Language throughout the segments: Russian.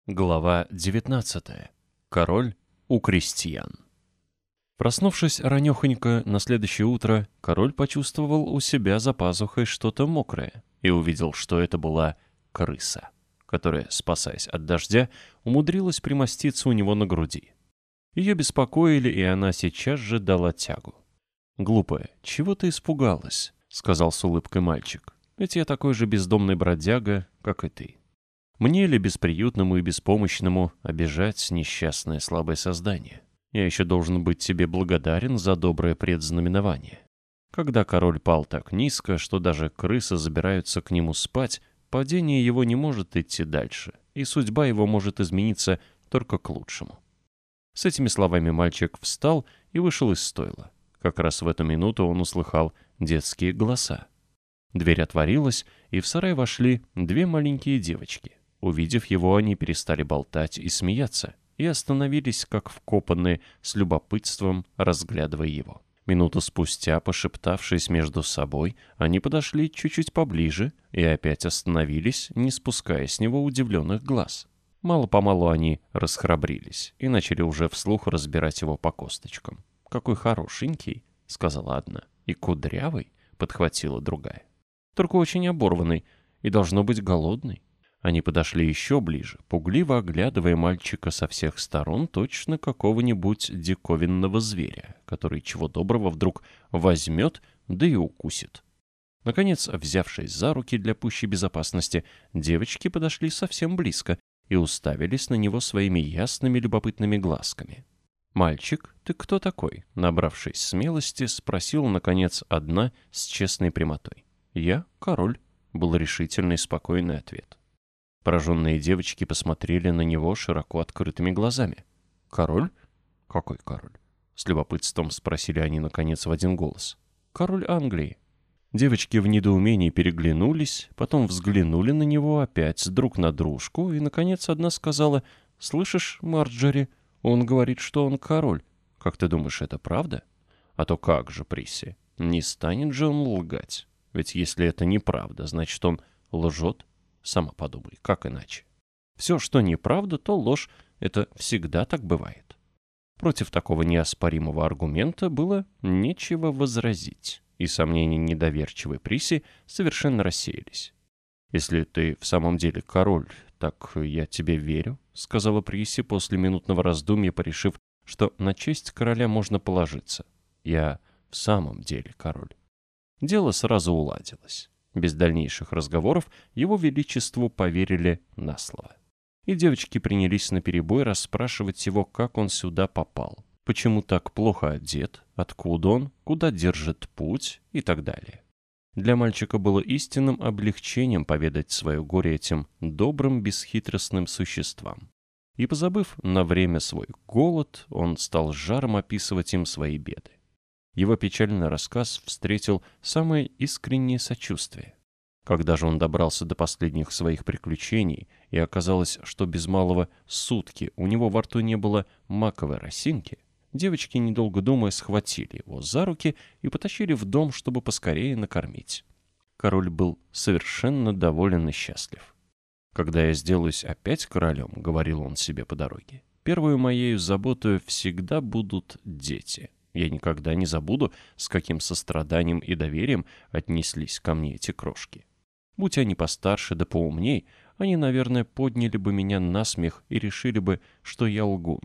Глава 19. Король у крестьян. Проснувшись ранехонько на следующее утро, король почувствовал у себя за пазухой что-то мокрое и увидел, что это была крыса, которая, спасаясь от дождя, умудрилась примоститься у него на груди. Ее беспокоили, и она сейчас же дала тягу. «Глупая, чего ты испугалась?» — сказал с улыбкой мальчик. «Ведь я такой же бездомный бродяга, как и ты. Мне ли, бесприютному и беспомощному, обижать несчастное слабое создание? Я еще должен быть тебе благодарен за доброе предзнаменование. Когда король пал так низко, что даже крысы забираются к нему спать, падение его не может идти дальше, и судьба его может измениться только к лучшему». С этими словами мальчик встал и вышел из стойла. Как раз в эту минуту он услыхал детские голоса. Дверь отворилась, и в сарай вошли две маленькие девочки. Увидев его, они перестали болтать и смеяться, и остановились, как вкопанные, с любопытством, разглядывая его. Минуту спустя, пошептавшись между собой, они подошли чуть-чуть поближе и опять остановились, не спуская с него удивленных глаз. Мало-помалу они расхрабрились и начали уже вслух разбирать его по косточкам. «Какой хорошенький», — сказала одна, — «и кудрявый», — подхватила другая. «Только очень оборванный и, должно быть, голодный». Они подошли еще ближе, пугливо оглядывая мальчика со всех сторон, точно какого-нибудь диковинного зверя, который чего доброго вдруг возьмет, да и укусит. Наконец, взявшись за руки для пущей безопасности, девочки подошли совсем близко и уставились на него своими ясными любопытными глазками. «Мальчик, ты кто такой?» — набравшись смелости, спросила, наконец, одна с честной прямотой. «Я король», — был решительный и спокойный ответ. Пораженные девочки посмотрели на него широко открытыми глазами. «Король? Какой король?» — с любопытством спросили они, наконец, в один голос. «Король Англии». Девочки в недоумении переглянулись, потом взглянули на него опять друг на дружку, и, наконец, одна сказала: «Слышишь, Марджори, он говорит, что он король. Как ты думаешь, это правда?» «А то как же, Присси, не станет же он лгать? Ведь если это неправда, значит, он лжет. Сама подумай, как иначе? Все, что неправда, то ложь. Это всегда так бывает». Против такого неоспоримого аргумента было нечего возразить, и сомнения недоверчивой Присси совершенно рассеялись. «Если ты в самом деле король, так я тебе верю», — сказала Присси после минутного раздумья, порешив, что на честь короля можно положиться. «Я в самом деле король». Дело сразу уладилось. Без дальнейших разговоров его величеству поверили на слово. И девочки принялись наперебой расспрашивать его, как он сюда попал, почему так плохо одет, откуда он, куда держит путь и так далее. Для мальчика было истинным облегчением поведать свое горе этим добрым, бесхитростным существам. И, позабыв на время свой голод, он стал с жаром описывать им свои беды. Его печальный рассказ встретил самое искреннее сочувствие. Когда же он добрался до последних своих приключений, и оказалось, что без малого сутки у него во рту не было маковой росинки, девочки, недолго думая, схватили его за руки и потащили в дом, чтобы поскорее накормить. Король был совершенно доволен и счастлив. «Когда я сделаюсь опять королем, — говорил он себе по дороге, — первую моею заботою всегда будут дети. Я никогда не забуду, с каким состраданием и доверием отнеслись ко мне эти крошки. Будь они постарше да поумней, они, наверное, подняли бы меня на смех и решили бы, что я лгун».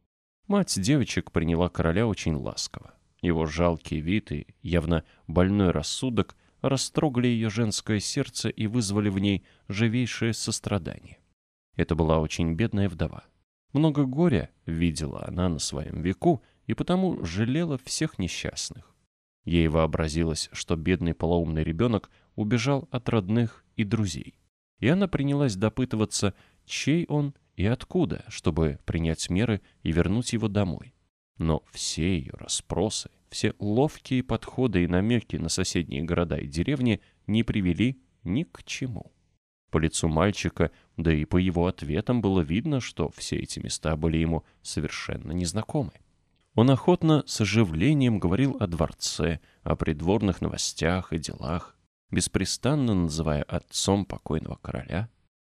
Мать девочек приняла короля очень ласково. Его жалкий вид и явно больной рассудок растрогали ее женское сердце и вызвали в ней живейшее сострадание. Это была очень бедная вдова. Много горя видела она на своем веку, и потому жалела всех несчастных. Ей вообразилось, что бедный полоумный ребенок убежал от родных и друзей. И она принялась допытываться, чей он и откуда, чтобы принять меры и вернуть его домой. Но все ее расспросы, все ловкие подходы и намеки на соседние города и деревни не привели ни к чему. По лицу мальчика, да и по его ответам было видно, что все эти места были ему совершенно незнакомы. Он охотно, с оживлением говорил о дворце, о придворных новостях и делах, беспрестанно называя отцом покойного короля.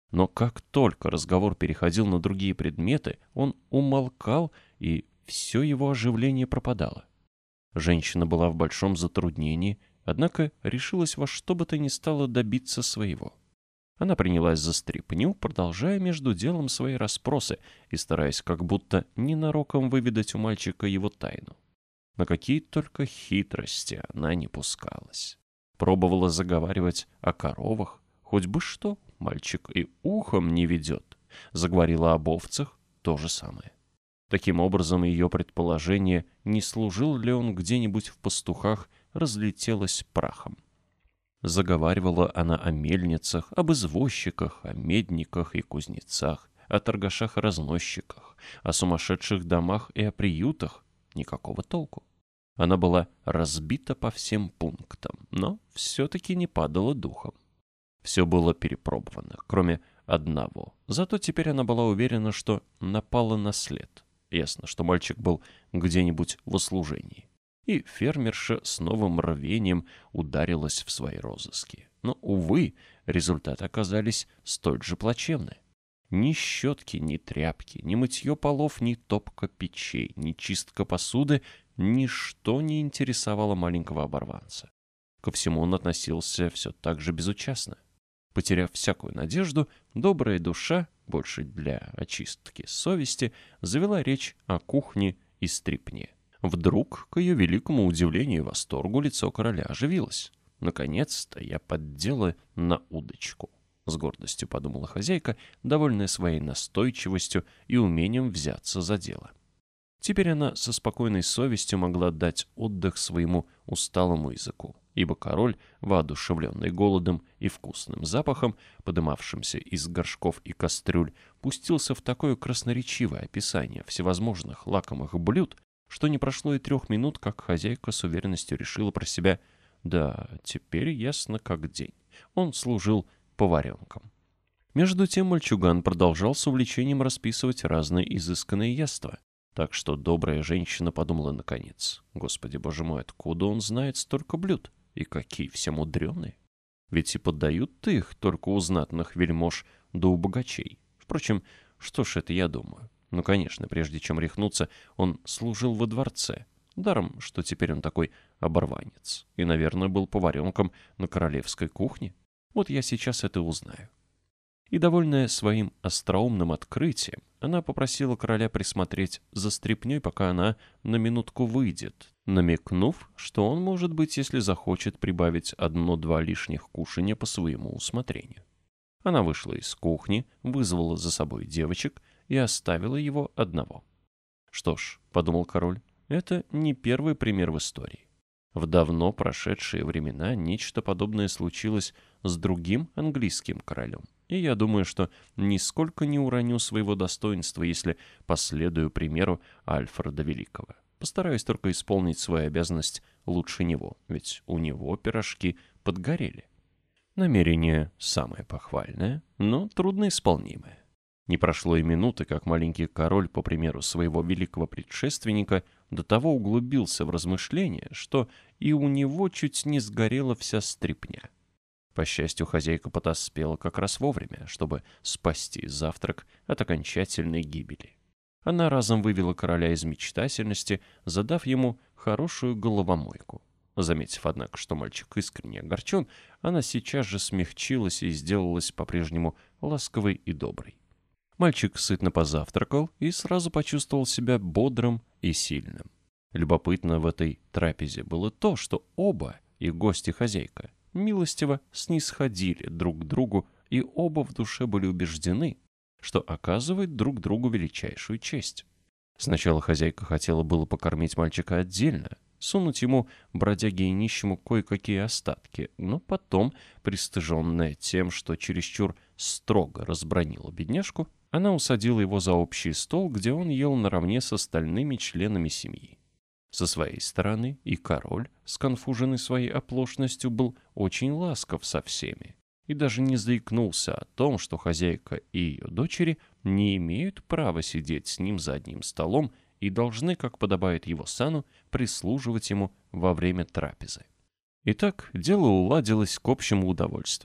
Но как только разговор переходил на другие предметы, он умолкал, и все его оживление пропадало. Женщина была в большом затруднении, однако решилась во что бы то ни стало добиться своего. Она принялась за стряпню, продолжая между делом свои расспросы и стараясь как будто ненароком выведать у мальчика его тайну. На какие только хитрости она не пускалась. Пробовала заговаривать о коровах, хоть бы что, мальчик и ухом не ведет. Заговорила об овцах, то же самое. Таким образом, ее предположение, не служил ли он где-нибудь в пастухах, разлетелось прахом. Заговаривала она о мельницах, об извозчиках, о медниках и кузнецах, о торгашах-разносчиках, о сумасшедших домах и о приютах. Никакого толку. Она была разбита по всем пунктам, но все-таки не падала духом. Все было перепробовано, кроме одного. Зато теперь она была уверена, что напала на след. Ясно, что мальчик был где-нибудь в услужении. И фермерша с новым рвением ударилась в свои розыски. Но, увы, результаты оказались столь же плачевны. Ни щетки, ни тряпки, ни мытье полов, ни топка печей, ни чистка посуды — ничто не интересовало маленького оборванца. Ко всему он относился все так же безучастно. Потеряв всякую надежду, добрая душа, больше для очистки совести, завела речь о кухне и стряпне. Вдруг, к ее великому удивлению и восторгу, лицо короля оживилось. «Наконец-то я поддела на удочку», — с гордостью подумала хозяйка, довольная своей настойчивостью и умением взяться за дело. Теперь она со спокойной совестью могла дать отдых своему усталому языку, ибо король, воодушевленный голодом и вкусным запахом, подымавшимся из горшков и кастрюль, пустился в такое красноречивое описание всевозможных лакомых блюд, что не прошло и 3 минут, как хозяйка с уверенностью решила про себя: да, теперь ясно как день. Он служил поваренком. Между тем мальчуган продолжал с увлечением расписывать разные изысканные яства. Так что добрая женщина подумала наконец: «Господи, боже мой, откуда он знает столько блюд? И какие все мудреные! Ведь и подают-то их только у знатных вельмож да у богачей. Впрочем, что ж это я думаю? Ну, конечно, прежде чем рехнуться, он служил во дворце. Даром, что теперь он такой оборванец. И, наверное, был поваренком на королевской кухне. Вот я сейчас это узнаю». И, довольная своим остроумным открытием, она попросила короля присмотреть за стряпней, пока она на минутку выйдет, намекнув, что он, может быть, если захочет, прибавить 1-2 лишних кушанья по своему усмотрению. Она вышла из кухни, вызвала за собой девочек и оставила его одного. «Что ж», — подумал король, — «это не первый пример в истории. В давно прошедшие времена нечто подобное случилось с другим английским королем. И я думаю, что нисколько не уроню своего достоинства, если последую примеру Альфреда Великого. Постараюсь только исполнить свою обязанность лучше него, ведь у него пирожки подгорели». Намерение самое похвальное, но трудноисполнимое. Не прошло и минуты, как маленький король, по примеру своего великого предшественника, до того углубился в размышления, что и у него чуть не сгорела вся стряпня. По счастью, хозяйка подоспела как раз вовремя, чтобы спасти завтрак от окончательной гибели. Она разом вывела короля из мечтательности, задав ему хорошую головомойку. Заметив, однако, что мальчик искренне огорчен, она сейчас же смягчилась и сделалась по-прежнему ласковой и доброй. Мальчик сытно позавтракал и сразу почувствовал себя бодрым и сильным. Любопытно в этой трапезе было то, что оба, и гость и хозяйка, милостиво снисходили друг к другу, и оба в душе были убеждены, что оказывают друг другу величайшую честь. Сначала хозяйка хотела было покормить мальчика отдельно, сунуть ему, бродяге и нищему, кое-какие остатки, но потом, пристыженная тем, что чересчур строго разбранила бедняжку, она усадила его за общий стол, где он ел наравне с остальными членами семьи. Со своей стороны и король, сконфуженный своей оплошностью, был очень ласков со всеми и даже не заикнулся о том, что хозяйка и ее дочери не имеют права сидеть с ним за одним столом и должны, как подобает его сану, прислуживать ему во время трапезы. Итак, дело уладилось к общему удовольствию.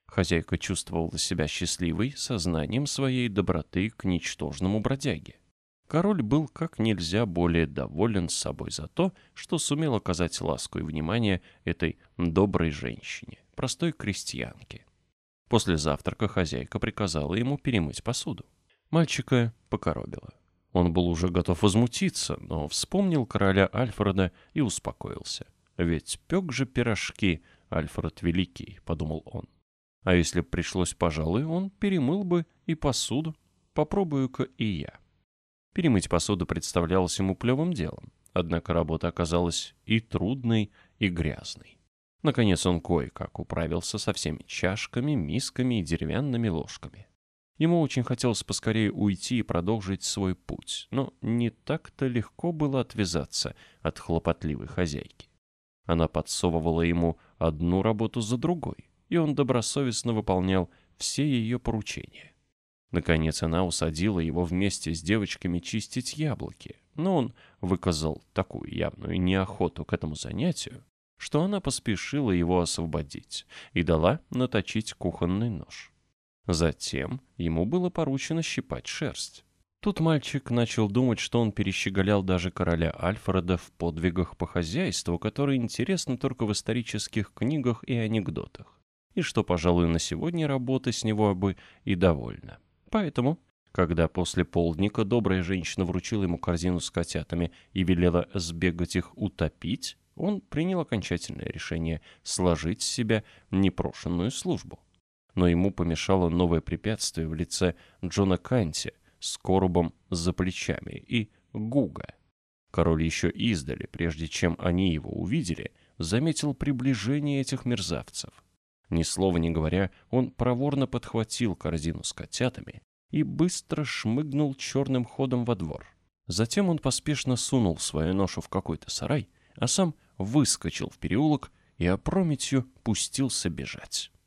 Хозяйка чувствовала себя счастливой сознанием своей доброты к ничтожному бродяге. Король был как нельзя более доволен собой за то, что сумел оказать ласку и внимание этой доброй женщине, простой крестьянке. После завтрака хозяйка приказала ему перемыть посуду. Мальчика покоробило. Он был уже готов возмутиться, но вспомнил короля Альфреда и успокоился. «Ведь пек же пирожки Альфред Великий», — подумал он. «А если б пришлось, пожалуй, он перемыл бы и посуду. Попробую-ка и я». Перемыть посуду представлялось ему плевым делом, однако работа оказалась и трудной, и грязной. Наконец он кое-как управился со всеми чашками, мисками и деревянными ложками. Ему очень хотелось поскорее уйти и продолжить свой путь, но не так-то легко было отвязаться от хлопотливой хозяйки. Она подсовывала ему одну работу за другой, и он добросовестно выполнял все ее поручения. Наконец она усадила его вместе с девочками чистить яблоки, но он выказал такую явную неохоту к этому занятию, что она поспешила его освободить и дала наточить кухонный нож. Затем ему было поручено щипать шерсть. Тут мальчик начал думать, что он перещеголял даже короля Альфреда в подвигах по хозяйству, которые интересны только в исторических книгах и анекдотах, и что, пожалуй, на сегодня работы с него бы и довольно. Поэтому, когда после полдника добрая женщина вручила ему корзину с котятами и велела сбегать их утопить, он принял окончательное решение сложить с себя непрошенную службу. Но ему помешало новое препятствие в лице Джона Канти с коробом за плечами и Гуга. Король еще издали, прежде чем они его увидели, заметил приближение этих мерзавцев. Ни слова не говоря, он проворно подхватил корзину с котятами и быстро шмыгнул черным ходом во двор. Затем он поспешно сунул свою ношу в какой-то сарай, а сам выскочил в переулок и опрометью пустился бежать.